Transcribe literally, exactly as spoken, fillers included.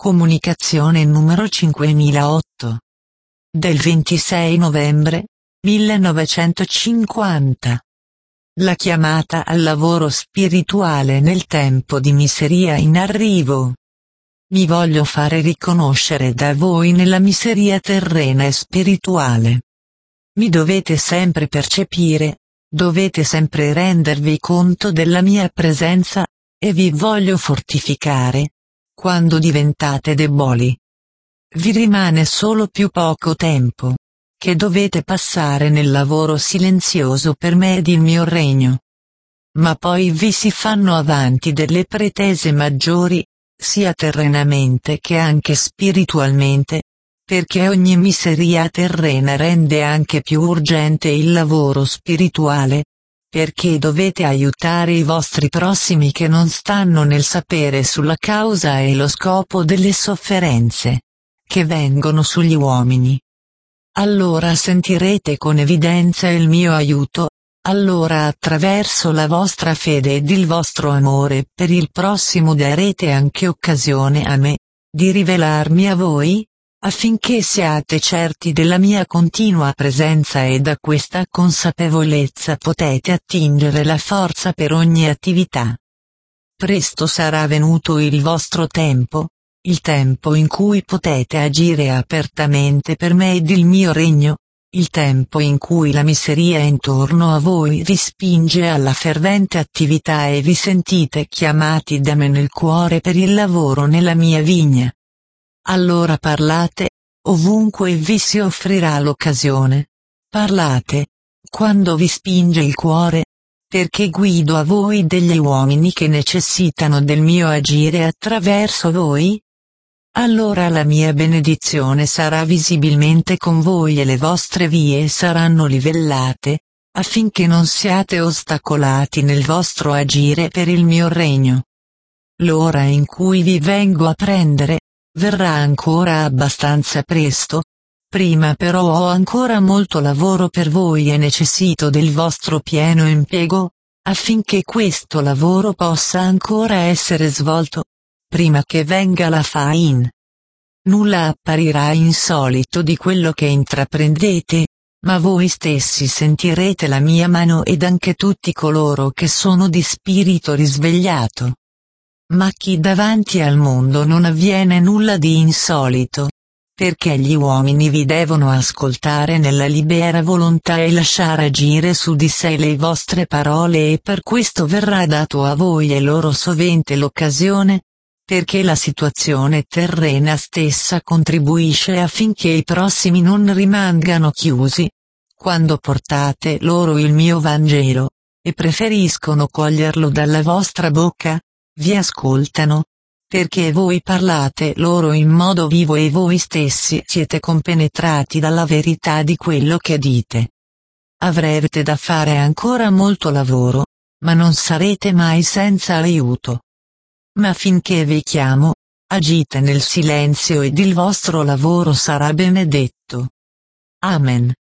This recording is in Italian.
Comunicazione numero cinquemilaotto. Del ventisei novembre millenovecentocinquanta. La chiamata al lavoro spirituale nel tempo di miseria in arrivo. Mi voglio fare riconoscere da voi nella miseria terrena e spirituale. Mi dovete sempre percepire, dovete sempre rendervi conto della mia presenza, e vi voglio fortificare, quando diventate deboli. Vi rimane solo più poco tempo, che dovete passare nel lavoro silenzioso per me ed il mio regno. Ma poi vi si fanno avanti delle pretese maggiori, sia terrenamente che anche spiritualmente, perché ogni miseria terrena rende anche più urgente il lavoro spirituale, perché dovete aiutare i vostri prossimi che non stanno nel sapere sulla causa e lo scopo delle sofferenze che vengono sugli uomini. Allora sentirete con evidenza il mio aiuto, allora attraverso la vostra fede ed il vostro amore per il prossimo darete anche occasione a me, di rivelarmi a voi, affinché siate certi della mia continua presenza e da questa consapevolezza potete attingere la forza per ogni attività. Presto sarà venuto il vostro tempo, il tempo in cui potete agire apertamente per me ed il mio regno, il tempo in cui la miseria intorno a voi vi spinge alla fervente attività e vi sentite chiamati da me nel cuore per il lavoro nella mia vigna. Allora parlate, ovunque vi si offrirà l'occasione. Parlate, quando vi spinge il cuore, perché guido a voi degli uomini che necessitano del mio agire attraverso voi. Allora la mia benedizione sarà visibilmente con voi e le vostre vie saranno livellate, affinché non siate ostacolati nel vostro agire per il mio regno. L'ora in cui vi vengo a prendere verrà ancora abbastanza presto, prima però ho ancora molto lavoro per voi e necessito del vostro pieno impiego, affinché questo lavoro possa ancora essere svolto, prima che venga la fin. Nulla apparirà insolito di quello che intraprendete, ma voi stessi sentirete la mia mano ed anche tutti coloro che sono di spirito risvegliato. Ma chi davanti al mondo non avviene nulla di insolito, perché gli uomini vi devono ascoltare nella libera volontà e lasciare agire su di sé le vostre parole e per questo verrà dato a voi e loro sovente l'occasione, perché la situazione terrena stessa contribuisce affinché i prossimi non rimangano chiusi, quando portate loro il mio Vangelo, e preferiscono coglierlo dalla vostra bocca. Vi ascoltano, perché voi parlate loro in modo vivo e voi stessi siete compenetrati dalla verità di quello che dite. Avrete da fare ancora molto lavoro, ma non sarete mai senza aiuto. Ma finché vi chiamo, agite nel silenzio ed il vostro lavoro sarà benedetto. Amen.